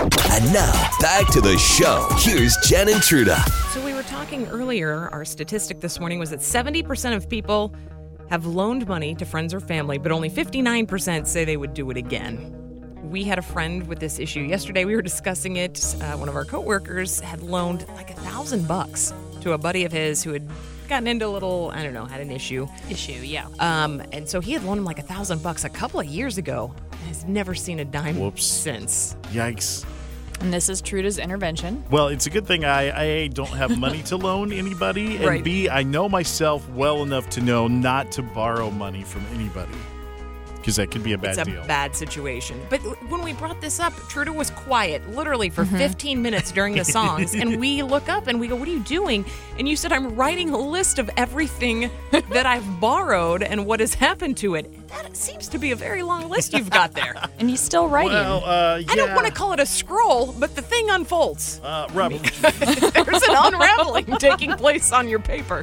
And now, back to the show. Here's Jen and Truda. So we were talking earlier, our statistic this morning was that 70% of people have loaned money to friends or family, but only 59% say they would do it again. We had a friend with this issue yesterday. We were discussing it. One of our coworkers had loaned like $1,000 to a buddy of his who had gotten into a little, I don't know, had an issue. Yeah. And so he had loaned him like $1,000 a couple of years ago and has never seen a dime since. Yikes. And this is Truda's intervention. Well, it's a good thing I don't have money to loan anybody, and Right. B, I know myself well enough to know not to borrow money from anybody, because that could be a bad It's deal. a bad situation. But when we brought this up, Truda was quiet literally for 15 minutes during the songs. And we look up and we go, what are you doing? And you said, I'm writing a list of everything that I've borrowed and what has happened to it. That seems to be a very long list you've got there. And he's still writing. Well, I don't want to call it a scroll, but the thing unfolds. Rob, There's an unraveling taking place on your paper.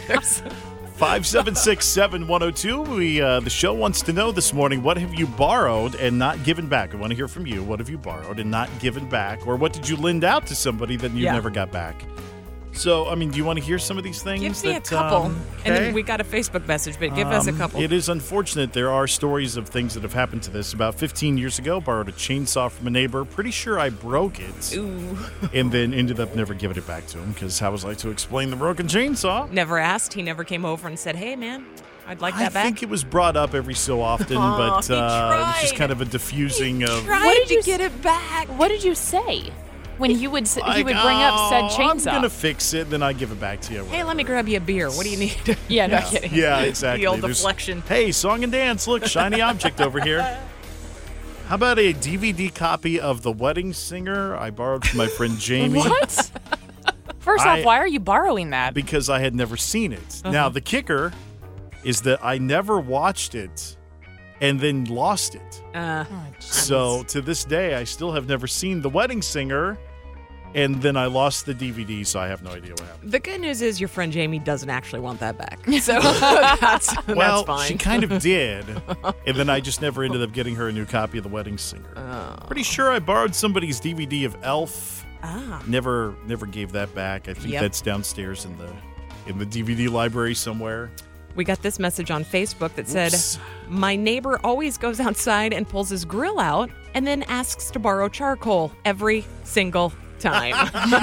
576-7102. The show wants to know this morning, what have you borrowed and not given back? I want to hear from you. What have you borrowed and not given back? Or what did you lend out to somebody that you never got back? So, I mean, do you want to hear some of these things? Give me a couple. And then we got a Facebook message, but give us a couple. It is unfortunate. There are stories of things that have happened to this. About 15 years ago, borrowed a chainsaw from a neighbor. Pretty sure I broke it. Ooh. And then ended up never giving it back to him, because how was I to explain the broken chainsaw? Never asked. He never came over and said, hey, man, I'd like that I back. think it was brought up every so often, Aw, but he it was just tried. kind of a diffusing of... Tried to get it back. What did you say when he would bring up said chainsaw? I'm going to fix it, then I give it back to you. Hey, let me grab you a beer. What do you need? Yeah, no kidding. Yeah, exactly. The old There's- deflection. Hey, song and dance. Look, shiny object over here. How about a DVD copy of The Wedding Singer I borrowed from my friend Jamie? What? First off, why are you borrowing that? Because I had never seen it. Now, the kicker is that I never watched it and then lost it. So to this day, I still have never seen The Wedding Singer, and then I lost the DVD, so I have no idea what happened. The good news is your friend Jamie doesn't actually want that back. So that's Well, fine. she kind of did, and then I just never ended up getting her a new copy of The Wedding Singer. Pretty sure I borrowed somebody's DVD of Elf. Never gave that back. I think that's downstairs in the DVD library somewhere. We got this message on Facebook that said, Oops. my neighbor always goes outside and pulls his grill out and then asks to borrow charcoal every single time.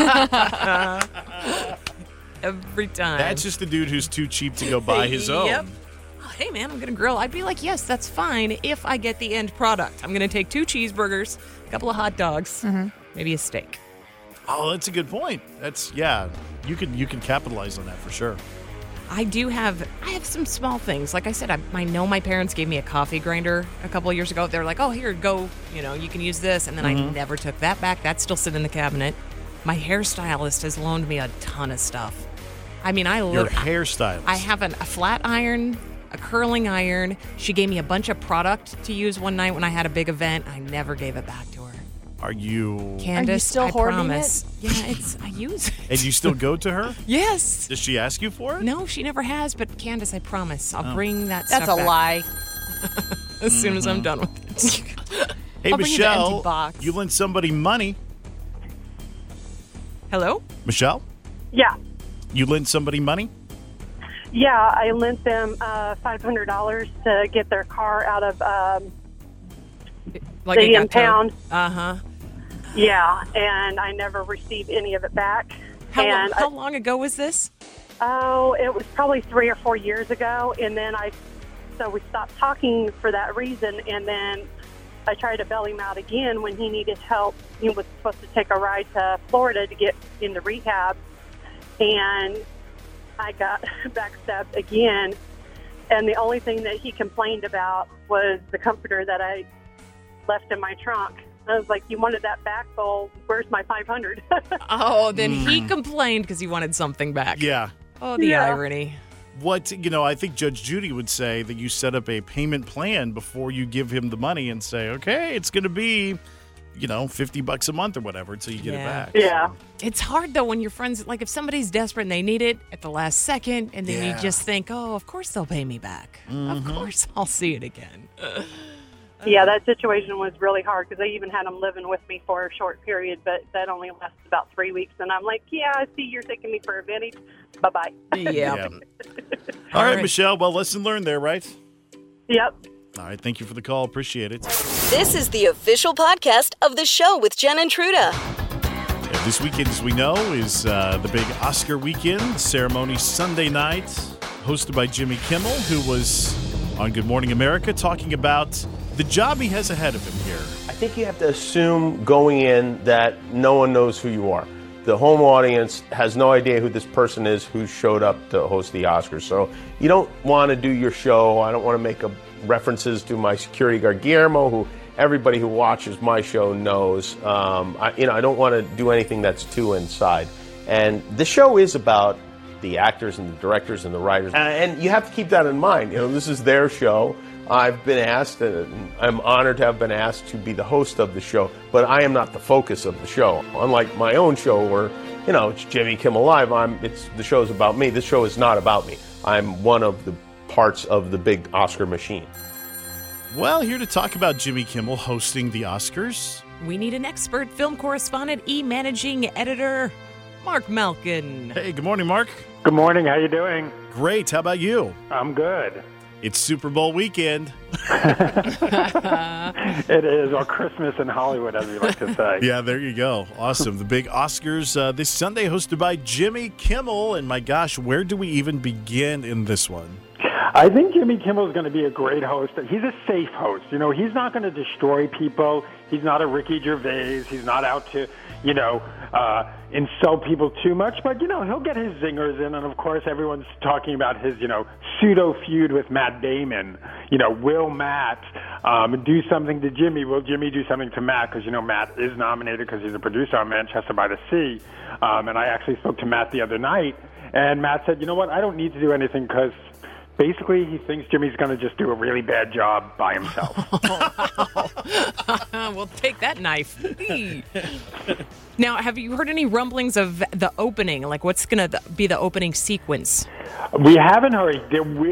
Every time. That's just a dude who's too cheap to go buy his own. Yep. Oh, hey, man, I'm going to grill. I'd be like, yes, that's fine if I get the end product. I'm going to take 2 cheeseburgers, a couple of hot dogs, maybe a steak. Oh, that's a good point. You can capitalize on that for sure. I have some small things. Like I said, I know my parents gave me a coffee grinder a couple of years ago. They're like, oh, here, go, you can use this. And then I never took that back. That's still sitting in the cabinet. My hairstylist has loaned me a ton of stuff. I mean, Your hairstylist. I have a flat iron, a curling iron. She gave me a bunch of product to use one night when I had a big event. I never gave it back to her. Are you... Candace, still I hoarding promise. Yeah, I use it. And you still go to her? Yes. Does she ask you for it? No, she never has, but Candace, I promise. I'll bring that That's stuff a back lie. as soon as I'm done with it. Hey, I'll bring you the empty Michelle, box. you lent somebody money. Hello? Michelle, Yeah. you lent somebody money? Yeah, I lent them $500 to get their car out of Like the it got towed? impound. Uh-huh. Yeah, and I never received any of it back. How long ago was this? Oh, it was probably 3 or 4 years ago, and then so we stopped talking for that reason, and then I tried to bail him out again when he needed help. He was supposed to take a ride to Florida to get into rehab, and I got backstabbed again, and the only thing that he complained about was the comforter that I left in my trunk. I was like, you wanted that back? Well, where's my $500? Oh, then he complained because he wanted something back. Yeah. Oh, the Yeah. irony. I think Judge Judy would say that you set up a payment plan before you give him the money and say, okay, it's going to be, $50 a month or whatever until you get it back. Yeah. It's hard, though, when your friends, like if somebody's desperate and they need it at the last second, and then you Yeah. just think, oh, of course they'll pay me back. Of course I'll see it again. Yeah, that situation was really hard because I even had him living with me for a short period, but that only lasted about 3 weeks. And I'm like, yeah, I see you're taking me for a vintage. Bye-bye. Yeah. All right, Michelle. Well, lesson learned there, right? Yep. All right. Thank you for the call. Appreciate it. This is the official podcast of The Show with Jen and Truda. Yeah, this weekend, as we know, is the big Oscar weekend. Ceremony Sunday night, hosted by Jimmy Kimmel, who was on Good Morning America talking about the job he has ahead of him here. I think you have to assume going in that no one knows who you are. The home audience has no idea who this person is who showed up to host the Oscars. So you don't want to do your show. I don't want to make references to my security guard, Guillermo, who everybody who watches my show knows. I don't want to do anything that's too inside. And the show is about the actors and the directors and the writers. And you have to keep that in mind. This is their show. I've been asked, and I'm honored to have been asked to be the host of the show, but I am not the focus of the show. Unlike my own show where, it's Jimmy Kimmel Live, the show's about me. This show is not about me. I'm one of the parts of the big Oscar machine. Well, here to talk about Jimmy Kimmel hosting the Oscars, we need an expert film correspondent, managing editor, Mark Malkin. Hey, good morning, Mark. Good morning. How you doing? Great. How about you? I'm good. It's Super Bowl weekend. It is, or Christmas in Hollywood, as we like to say. Yeah, there you go. Awesome. The big Oscars this Sunday, hosted by Jimmy Kimmel. And my gosh, where do we even begin in this one? I think Jimmy Kimmel is going to be a great host. He's a safe host. He's not going to destroy people. He's not a Ricky Gervais. He's not out to, insult people too much. But, he'll get his zingers in. And, of course, everyone's talking about his, pseudo feud with Matt Damon. Will Matt do something to Jimmy? Will Jimmy do something to Matt? Because, Matt is nominated because he's a producer on Manchester by the Sea. And I actually spoke to Matt the other night. And Matt said, you know what, I don't need to do anything because basically he thinks Jimmy's going to just do a really bad job by himself. We'll take that knife. Now, have you heard any rumblings of the opening? Like, what's going to be the opening sequence? We haven't heard.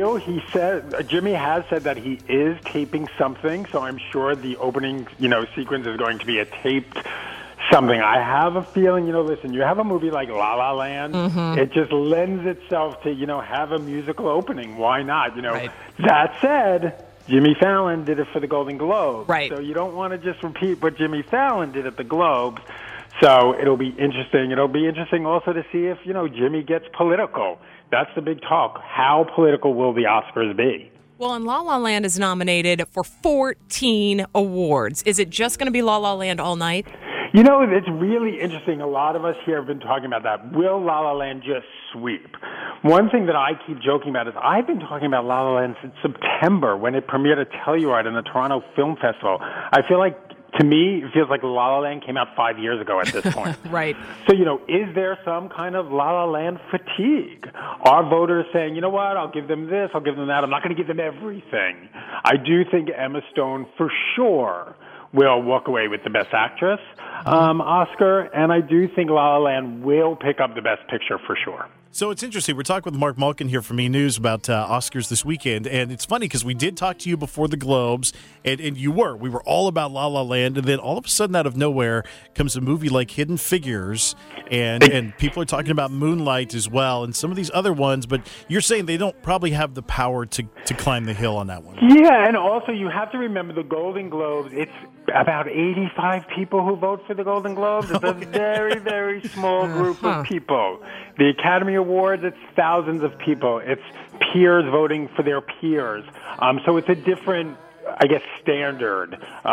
Jimmy has said that he is taping something, so I'm sure the opening, sequence is going to be a taped something. I have a feeling, listen, you have a movie like La La Land, it just lends itself to, have a musical opening. Why not? Right. That said, Jimmy Fallon did it for the Golden Globes. Right. So you don't want to just repeat what Jimmy Fallon did at the Globes. So it'll be interesting. It'll be interesting also to see if, Jimmy gets political. That's the big talk. How political will the Oscars be? Well, and La La Land is nominated for 14 awards. Is it just going to be La La Land all night? It's really interesting. A lot of us here have been talking about that. Will La La Land just sweep? One thing that I keep joking about is I've been talking about La La Land since September when it premiered at Telluride in the Toronto Film Festival. I feel like, to me, it feels like La La Land came out 5 years ago at this point. Right. So, is there some kind of La La Land fatigue? Are voters saying, you know what, I'll give them this, I'll give them that, I'm not going to give them everything? I do think Emma Stone, for sure, will walk away with the Best Actress Oscar, and I do think La La Land will pick up the Best Picture for sure. So it's interesting. We're talking with Mark Malkin here from E! News about Oscars this weekend, and it's funny because we did talk to you before the Globes, and we were all about La La Land, and then all of a sudden out of nowhere comes a movie like Hidden Figures, and people are talking about Moonlight as well, and some of these other ones, but you're saying they don't probably have the power to climb the hill on that one. Yeah, and also you have to remember the Golden Globes, it's about 85 people who vote for the Golden Globes. It's a very, very small group of people. The Academy Awards, it's thousands of people. It's peers voting for their peers. So it's a different, standard.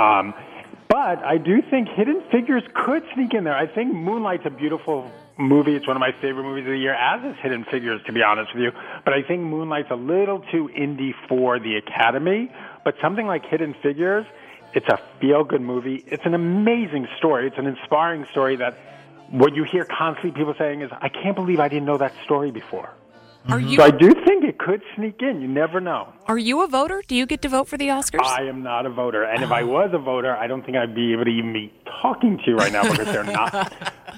But I do think Hidden Figures could sneak in there. I think Moonlight's a beautiful movie. It's one of my favorite movies of the year, as is Hidden Figures, to be honest with you. But I think Moonlight's a little too indie for the Academy. But something like Hidden Figures, it's a feel-good movie. It's an amazing story. It's an inspiring story that what you hear constantly people saying is, I can't believe I didn't know that story before. So I do think it could sneak in. You never know. Are you a voter? Do you get to vote for the Oscars? I am not a voter. And if I was a voter, I don't think I'd be able to even be talking to you right now because they're not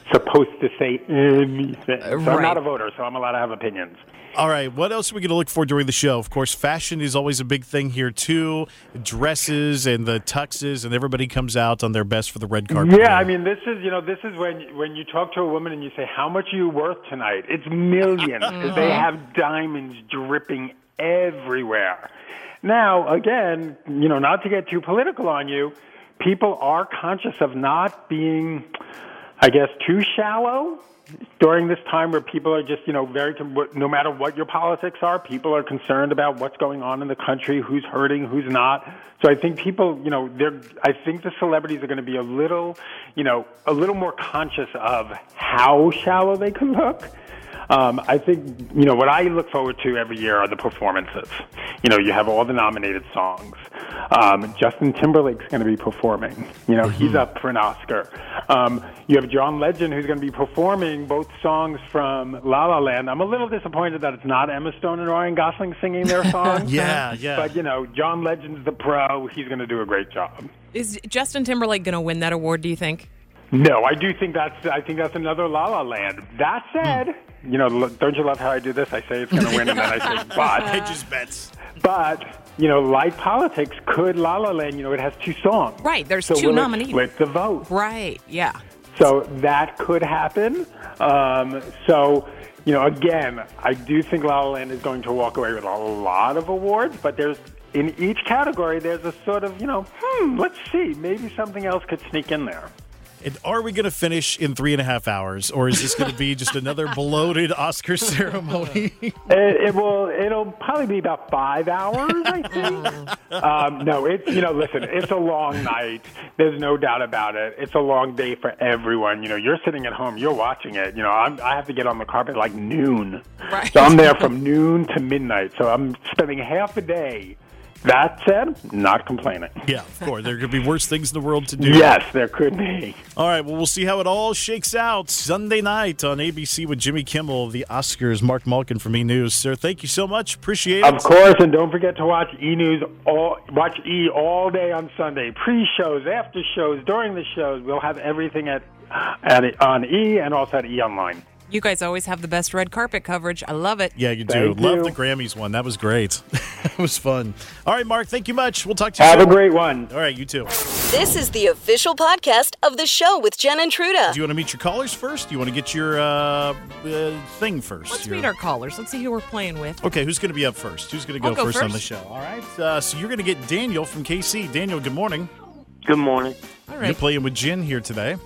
supposed to say anything. So Right. I'm not a voter, so I'm allowed to have opinions. All right, what else are we going to look for during the show? Of course, fashion is always a big thing here, too. Dresses and the tuxes, and everybody comes out on their best for the red carpet. Yeah, I mean, this is when you talk to a woman and you say, how much are you worth tonight? It's millions, because they have diamonds dripping everywhere. Now, again, not to get too political on you, people are conscious of not being, I guess, too shallow during this time where people are just, no matter what your politics are, people are concerned about what's going on in the country, who's hurting, who's not. So I think people, I think the celebrities are going to be a little more conscious of how shallow they can look. I think, what I look forward to every year are the performances. You have all the nominated songs. Justin Timberlake's going to be performing. He's up for an Oscar. You have John Legend, who's going to be performing both songs from La La Land. I'm a little disappointed that it's not Emma Stone and Ryan Gosling singing their songs. Yeah. But, John Legend's the pro. He's going to do a great job. Is Justin Timberlake going to win that award, do you think? No, I think that's another La La Land. That said, don't you love how I do this? I say it's going to win, and then I say, but. I just bets. But, like politics, could La La Land, it has 2 songs. Right, there's so 2 nominees. Split the vote. Right, yeah. So that could happen. Again, I do think La La Land is going to walk away with a lot of awards, but in each category, there's a sort of, let's see, maybe something else could sneak in there. And are we going to finish in 3.5 hours, or is this going to be just another bloated Oscar ceremony? It'll probably be about 5 hours, I think. No, listen, it's a long night. There's no doubt about it. It's a long day for everyone. You're sitting at home, you're watching it. I have to get on the carpet like noon. Right. So I'm there from noon to midnight. So I'm spending half a day. That said, not complaining. Yeah, of course. There could be worse things in the world to do. Yes, there could be. All right, well, we'll see how it all shakes out Sunday night on ABC with Jimmy Kimmel, the Oscars. Mark Malkin from E! News. Sir, thank you so much. Appreciate it. Of course, and don't forget to watch E! News. Watch E! all day on Sunday. Pre-shows, after shows, during the shows. We'll have everything on E! and also at E! Online. You guys always have the best red carpet coverage. I love it. Yeah, you do. Thank Love you. the Grammys one. That was great. It was fun. All right, Mark, thank you much. We'll talk to you Have soon. a great one. All right, you too. This is the official podcast of the show with Jen and Truda. Do you want to meet your callers first? Do you want to get your thing first? Let's meet our callers. Let's see who we're playing with. Okay, who's going to be up first? Who's going to I'll go go first on the first. show? All right, so you're going to get Daniel from KC. Daniel, good morning. Good morning. All You're right. playing with Jen here today.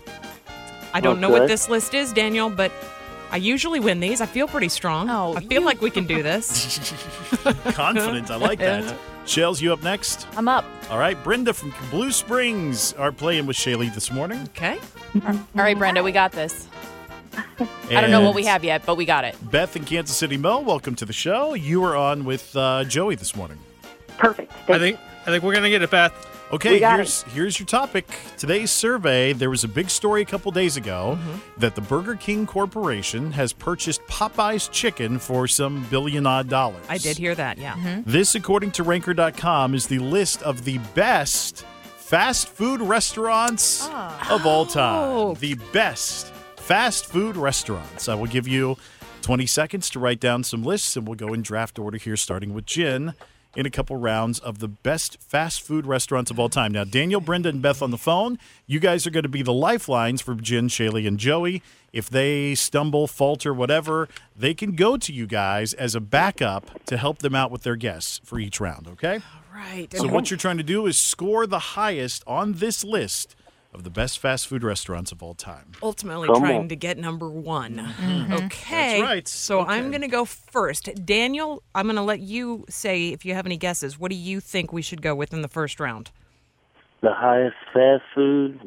I don't know what Okay. this list is, Daniel, but I usually win these. I feel pretty strong. Oh, I feel like we can do this. Confident. I like that. Shells, you up next? I'm up. All right, Brenda from Blue Springs are playing with Shaylee this morning. Okay. All right, Brenda, we got this. I don't know what we have yet, but we got it. Beth in Kansas City. Mo, welcome to the show. You were on with Joey this morning. Perfect. I think we're gonna get it, Beth. Okay, We got here's your topic. Today's survey, there was a big story a couple days ago that the Burger King Corporation has purchased Popeye's chicken for some billion-odd dollars. I did hear that, yeah. This, according to Ranker.com, is the list of the best fast food restaurants of all time. Oh. The best fast food restaurants. I will give you 20 seconds to write down some lists, and we'll go in draft order here, starting with Jen, in a couple rounds of the best fast food restaurants of all time. Now, Daniel, Brenda, and Beth on the phone. You guys are going to be the lifelines for Jen, Shaylee, and Joey. If they stumble, falter, whatever, they can go to you guys as a backup to help them out with their guests for each round, okay? Right. So what you're trying to do is score the highest on this list of the best fast food restaurants of all time. Ultimately Come trying on. to get number one. Mm-hmm. Okay. That's right. So Okay. I'm going to go first. Daniel, I'm going to let you say if you have any guesses. What do you think we should go with in the first round? The highest fast food?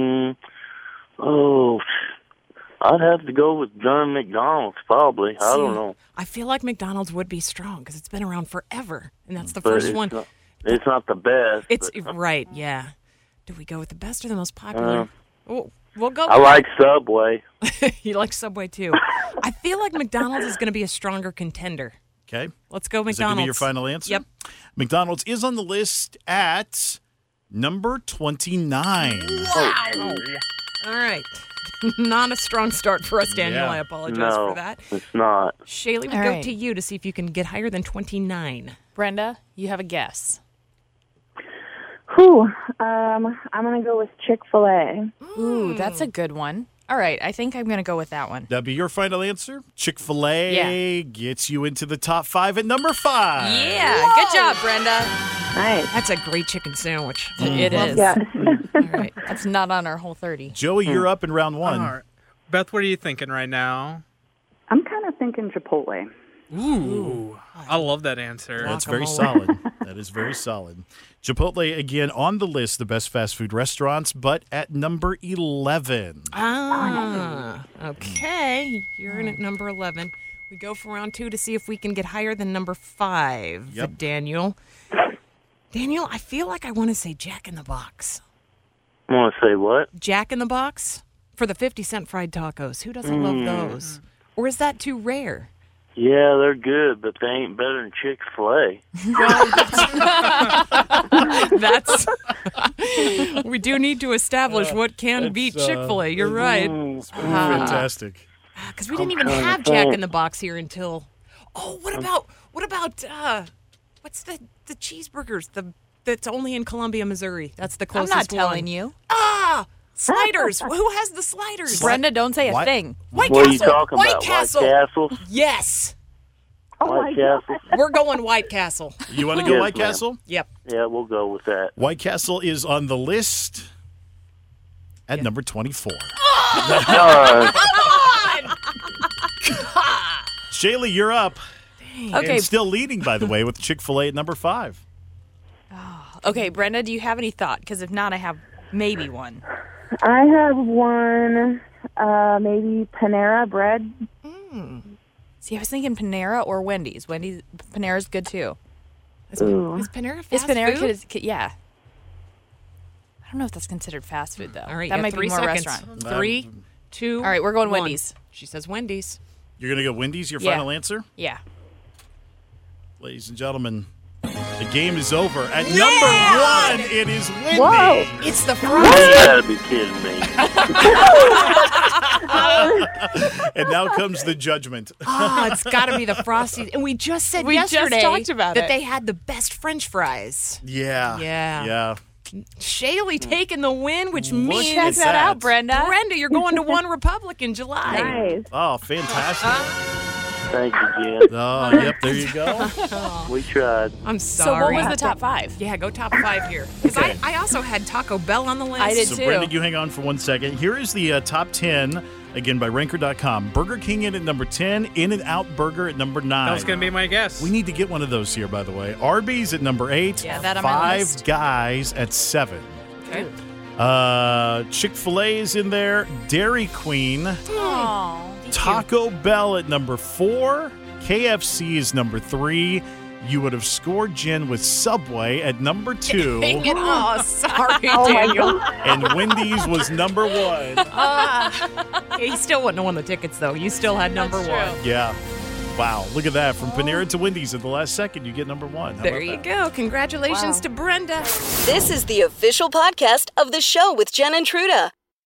I'd have to go with John McDonald's, probably. I don't know. I feel like McDonald's would be strong because it's been around forever, and that's the But first it's one. It's not the best. It's but right, yeah. Do we go with the best or the most popular? We'll go. I like Subway. You like Subway too. I feel like McDonald's is going to be a stronger contender. Okay? Let's go Is that going McDonald's. to be your final answer? Yep. McDonald's is on the list at number 29. Wow. All right. Not a strong start for us, Daniel. Yeah. I apologize No, for that. it's not. Shaylee, we All go right. to you to see if you can get higher than 29. Brenda, you have a guess. Whew. I'm going to go with Chick-fil-A. Ooh, that's a good one. All right, I think I'm going to go with that one. That'd be your final answer? Chick-fil-A gets you into the top 5 at number 5. Yeah, good job, Brenda. Nice. That's a great chicken sandwich. It is. Yeah. All right, that's not on our whole 30. Joey, you're up in round 1. All right. Beth, what are you thinking right now? I'm kind of thinking Chipotle. Ooh, I love that answer. That's very solid. That is very solid. Chipotle, again, on the list, the best fast food restaurants, but at number 11. Okay. You're in at number 11. We go for round 2 to see if we can get higher than number 5. Yep. Daniel. Daniel, I feel like I want to say Jack in the Box. I want to say what? Jack in the Box for the 50-cent fried tacos. Who doesn't love those? Or is that too rare? Yeah, they're good, but they ain't better than Chick-fil-A. That's we do need to establish what can beat Chick-fil-A. You're right. Fantastic. Because we didn't even have Jack in the Box here until. Oh, what about what's the cheeseburgers? That's only in Columbia, Missouri. That's the I'm closest not telling one. you. Sliders. Who has the sliders? Brenda, don't say a What? thing. White What Castle. are you talking White about? Castle. White Castle? Yes. White Castle? We're going White Castle. You want to go Yes, White ma'am. Castle? Yep. Yeah, we'll go with that. White Castle is on the list at number 24. Shaylee, you're up. Okay. And still leading, by the way, with Chick-fil-A at number 5. Okay, Brenda, do you have any thought? Because if not, I have maybe one. I have one, maybe Panera Bread. See, I was thinking Panera or Wendy's. Panera's good too. Is Panera fast Is Panera food? yeah. I don't know if that's considered fast food though. All right, that you might have be 3 more seconds. restaurant. 3, 2. All right, we're going 1. Wendy's. She says Wendy's. You're going to go Wendy's, your Yeah. final answer? Yeah. Ladies and gentlemen, the game is over. At number 1, it is Wendy's. Whoa. It's the You frosty. gotta be kidding me. And now comes the judgment. Oh, it's got to be the frosty. And we just said We just yesterday talked about that it. they had the best French fries. Yeah. Yeah. Shaylee taking the win, which means Check at that that. out, Brenda. Brenda, you're going to One Republic in July. Nice. Oh, fantastic. Thank you, Jen. Oh, yep, there you go. We tried. I'm So sorry. what was the top 5? Yeah, go top 5 here. Because Okay. I also had Taco Bell on the list. I did So, too. Brenda, you hang on for 1 second. Here is the top 10, again, by Ranker.com. Burger King in at number 10. In-N-Out Burger at number 9. That was going to be my guess. We need to get one of those here, by the way. Arby's at number 8. Yeah, that on my Five list. Guys at 7. Okay. Chick-fil-A is in there. Dairy Queen. Oh, Taco Bell at number 4. KFC is number 3. You would have scored Jen with Subway at number 2. Dang it. Oh, sorry, Oh, my Daniel. God. And Wendy's was number 1. Yeah, you still wouldn't have won the tickets, though. You still had number 1. Yeah. Wow. Look at that. From Panera to Wendy's at the last second, you get number 1. How There about you that? go. Congratulations to Brenda. This is the official podcast of the show with Jen and Truda.